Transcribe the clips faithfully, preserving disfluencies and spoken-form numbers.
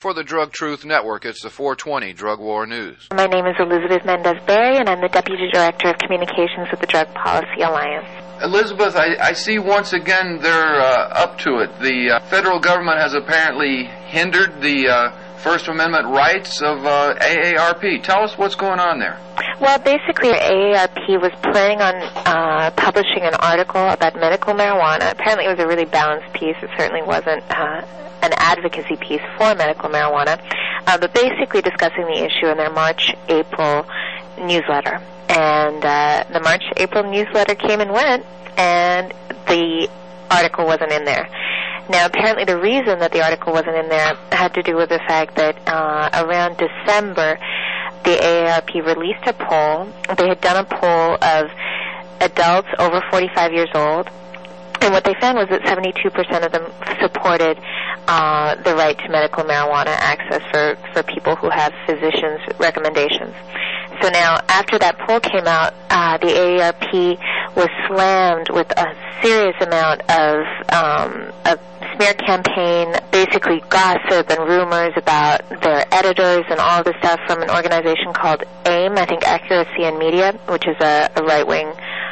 For the Drug Truth Network, it's the four twenty Drug War News. My name is Elizabeth Mendez-Berry, and I'm the Deputy Director of Communications with the Drug Policy Alliance. Elizabeth, I, I see once again they're uh, up to it. The uh, federal government has apparently hindered the uh, First Amendment rights of uh, A A R P. Tell us what's going on there. Well, basically, A A R P was planning on uh, publishing an article about medical marijuana. Apparently, it was a really balanced piece. It certainly wasn't uh, an advocacy piece for medical marijuana, uh, but basically discussing the issue in their March-April newsletter. And uh, the March-April newsletter came and went, and the article wasn't in there. Now, apparently the reason that the article wasn't in there had to do with the fact that uh, around December, the A A R P released a poll. They had done a poll of adults over forty-five years old, and what they found was that seventy-two percent of them supported uh, the right to medical marijuana access for, for people who have physicians' recommendations. So now, after that poll came out, uh, the A A R P was slammed with a serious amount of um, a smear campaign, basically gossip and rumors about their editors and all of this stuff from an organization called AIM, I think Accuracy in Media, which is a, a right-wing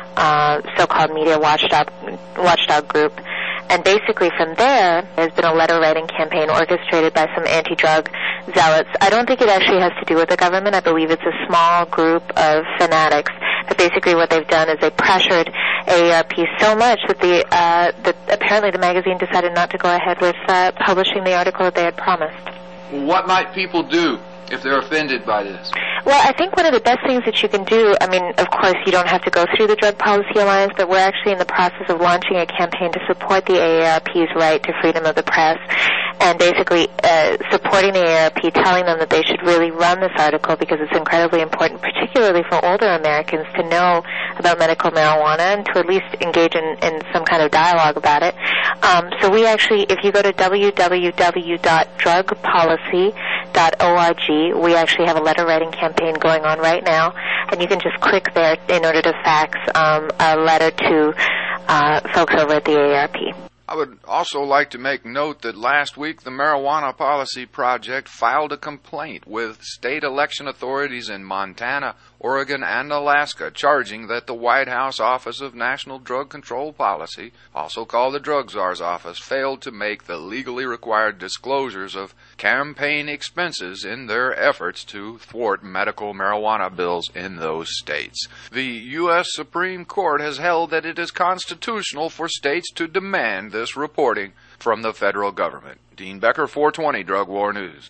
uh, so-called media watchdog, watchdog group. And basically from there, there's been a letter-writing campaign orchestrated by some anti-drug zealots. I don't think it actually has to do with the government. I believe it's a small group of fanatics. But basically what they've done is they pressured A A R P so much that, the, uh, that apparently the magazine decided not to go ahead with uh, publishing the article that they had promised. What might people do if they're offended by this? Well, I think one of the best things that you can do, I mean, of course, you don't have to go through the Drug Policy Alliance, but we're actually in the process of launching a campaign to support the A A R P's right to freedom of the press, and basically uh, supporting the A A R P, telling them that they should really run this article because it's incredibly important, particularly for older Americans, to know about medical marijuana and to at least engage in, in some kind of dialogue about it. Um, so we actually, if you go to w w w dot drug policy dot org, we actually have a letter-writing campaign going on right now, and you can just click there in order to fax um, a letter to uh, folks over at the A A R P. I would also like to make note that last week the Marijuana Policy Project filed a complaint with state election authorities in Montana, Oregon, and Alaska, charging that the White House Office of National Drug Control Policy, also called the Drug Czar's Office, failed to make the legally required disclosures of campaign expenses in their efforts to thwart medical marijuana bills in those states. The U S Supreme Court has held that it is constitutional for states to demand this reporting from the federal government. Dean Becker, four twenty Drug War News.